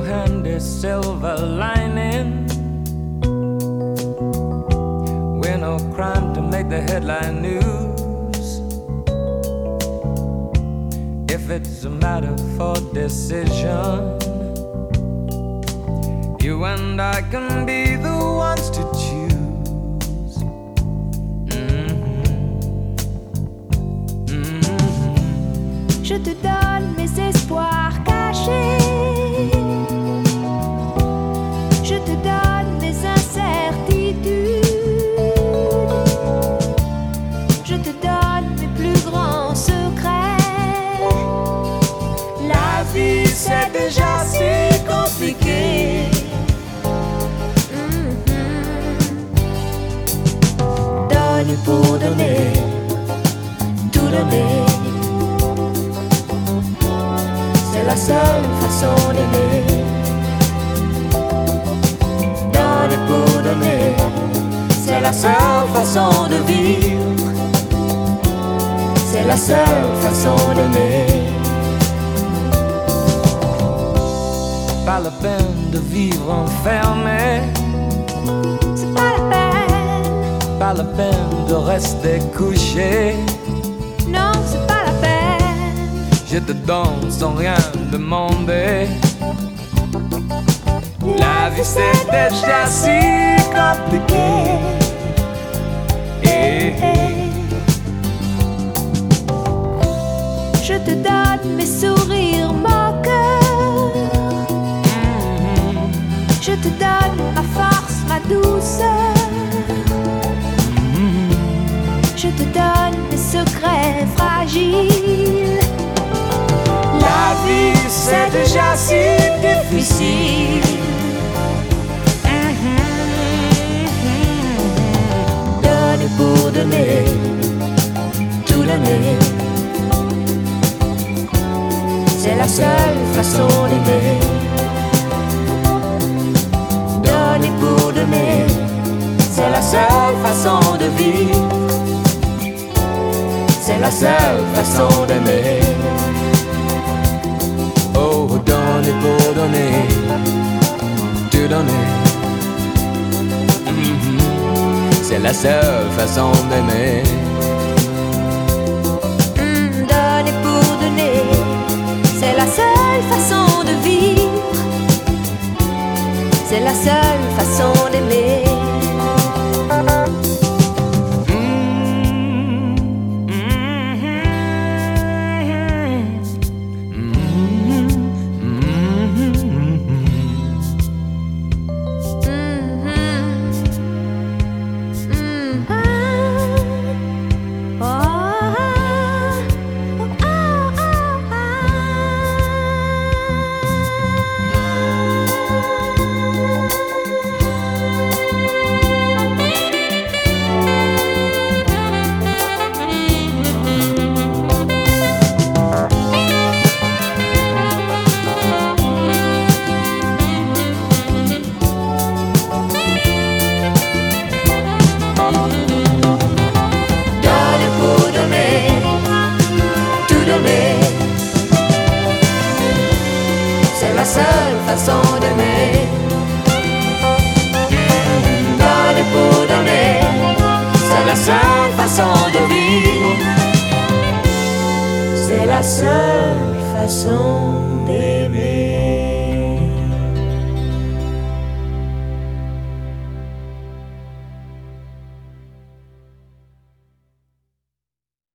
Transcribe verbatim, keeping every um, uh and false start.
handy silver lining. We're no crime to make the headline news. If it's a matter for decision, you and I can be the ones to choose. Mm-hmm. Mm-hmm. Je te donne mes espoirs cachés. Je te donne mes incertitudes. Je te donne mes plus grands secrets. La vie c'est déjà si compliqué. Donner pour donner, tout donner. C'est la seule façon d'aimer. Donner pour donner, c'est la seule façon de vivre. C'est la seule façon d'aimer. Pas la peine de vivre enfermé. C'est pas la peine. Pas la peine de rester couché. Non, c'est pas la peine. Je te donne sans rien demander. La vie c'est déjà si compliqué. Eh, eh. Je te donne mes sourires moqueurs. Mm-hmm. Je te donne ma force, ma douceur. Mm-hmm. Je te donne mes secrets fragiles. La vie c'est déjà si difficile. Donner pour donner, tout donner. C'est la seule façon d'aimer. Donner pour donner, c'est la seule façon de vivre. C'est la seule façon d'aimer. Oh, donner pour donner, tout donner. Mm-hmm. C'est la seule façon d'aimer. Mm, donner pour donner, c'est la seule façon de vivre. C'est la seule façon d'aimer. C'est la seule façon d'aimer. Donner pour donner, c'est la seule façon de vivre. C'est la seule façon d'aimer.